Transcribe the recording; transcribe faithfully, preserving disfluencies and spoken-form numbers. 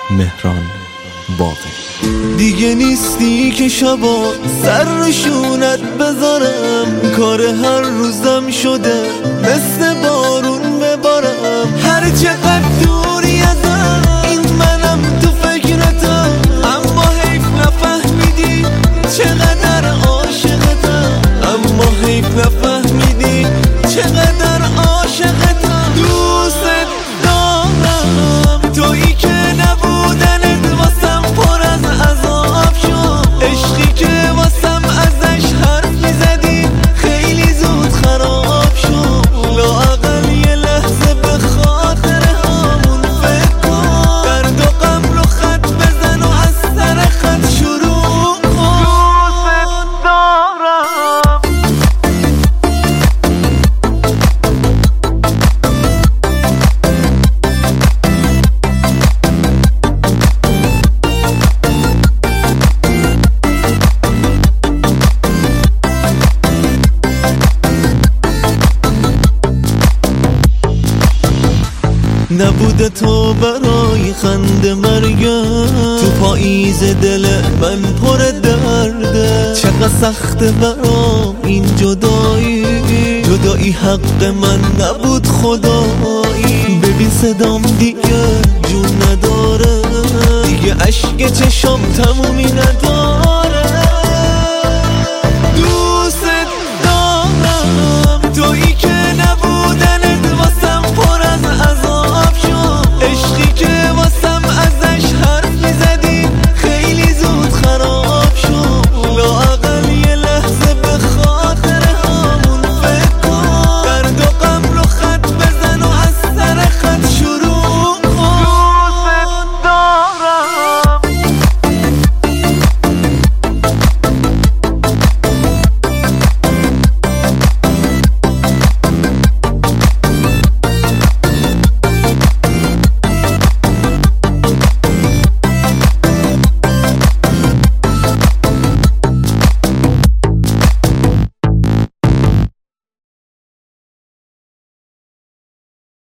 مهران باقری. دیگه نیستی که شبا سر روشونت بذارم، کار هر روزم شده مثل بارون ببارم. هر چقدر دوری ازم این منم تو فکرتم، اما حیف نفهمیدی چقدر عاشقتم، اما حیف نفهمیدی چقدر عاشقتم. دوست دارم تویی که نبودنت واسم پر از عذاب شد، عشقی که واسم ازش حرف میزدی خیلی زود خراب شد. لااقل یه لحظه به خاطر همون فکر کن، درد و غم رو خط بزن و از سر خط شروع کن. دوست دارم نبوده تو برای خنده مرگم، تو پاییز دل من پر درده. چقدر سخته برام این جدایی، جدایی حق من نبود خدایی. ببین صدام دیگه جون نداره، دیگه اشک چشام تمومی نداره.